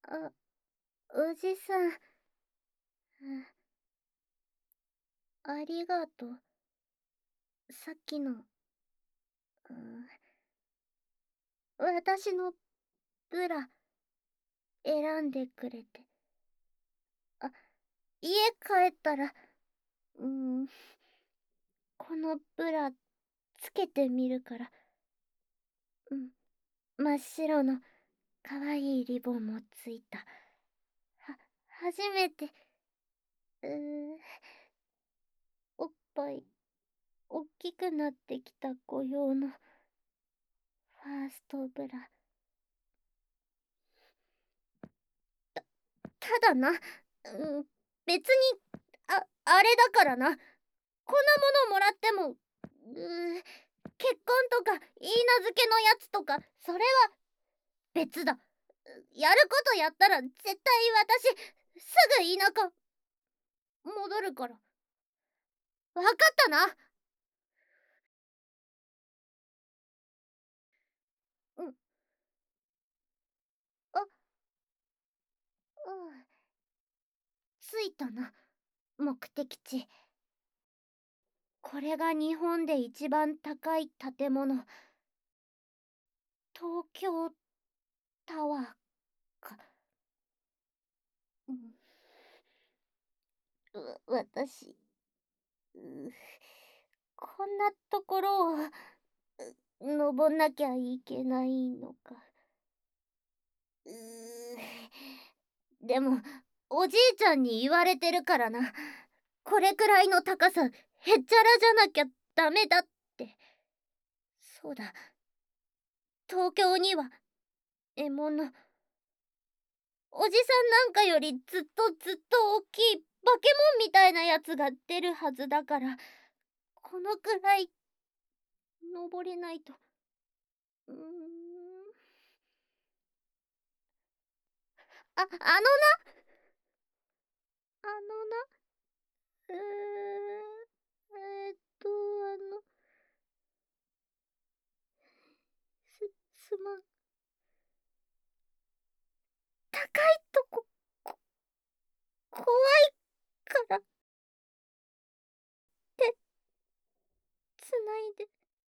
あ、おじさん、ありがとう。さっきの、うん、私のブラ、選んでくれて。あ、家帰ったら、うん、このブラ、つけてみるから。うん、真っ白の、かわいいリボンもついた。初めて、うー、おっぱい、おっきくなってきた子用の、ファーストブラ。ただな、別に、あれだからな。こんなものもらっても、結婚とか、いいなずけのやつとか、それは、別だ。やることやったら、絶対私、すぐ田舎、戻るから。わかったな。うん、あ、うん、着いたな、目的地。これが日本で一番高い建物。東京タワーか。うん、私、こんなところを登んなきゃいけないのか。でも、おじいちゃんに言われてるからな。これくらいの高さ、へっちゃらじゃなきゃダメだって。そうだ。東京には、獲物。おじさんなんかよりずっとずっと大きい化け物みたいなやつが出るはずだから、このくらい、登れないと。うーん。あのな、あのな、うーん、あの、すまん。高いとこ、怖いから手つないで。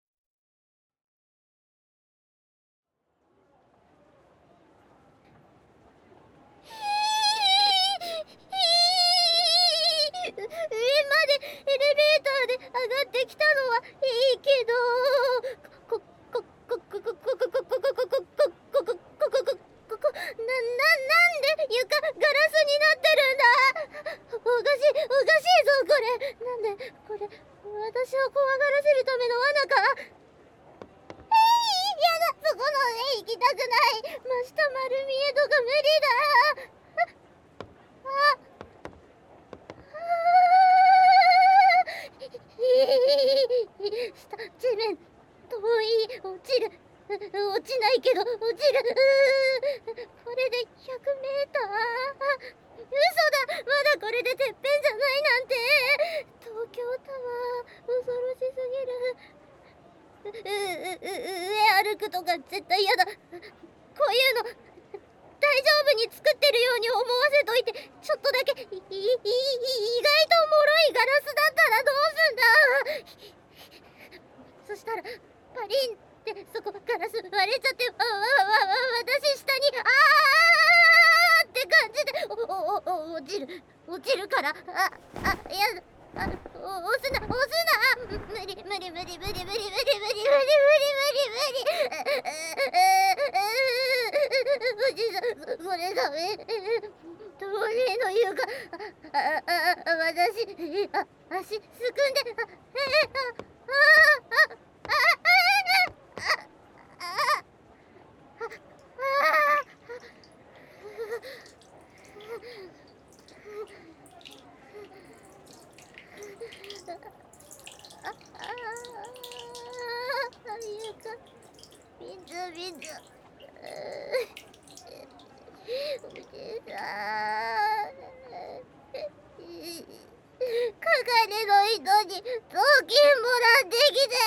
上までエレベーターで上がってきたのはいいけど、こ、こ、こ、こ、こ、こ、こ、こ、こ、こ、こ、こ、こ、こ、こ、こ、なんで床ガラスになってるんだ。おかしい、おかしいぞ、これ。なんで、これ、私を怖がらせるための罠か。やだ、そこの上行きたくない。真下丸見えとか無理だ。地面遠い、落ちる、落ちないけど落ちる。これで100メーター。嘘だ、まだこれでてっぺんじゃないなんて。東京タワー恐ろしすぎる。上歩くとか絶対嫌だ。こういうの大丈夫に作ってるように思わせといて、ちょっとだけ意外と脆いガラスだったらどうすんだ。そしたらパリンってそこガラス割れちゃって、私下にって感じで落ちるから。いや押すな、無理無理無理無理無理無理無理無理無理無理無理無理無理。おじさん、これダメ。透明の床、私、足すくんで、床、水。おじさん、係の人に雑巾もらってきて。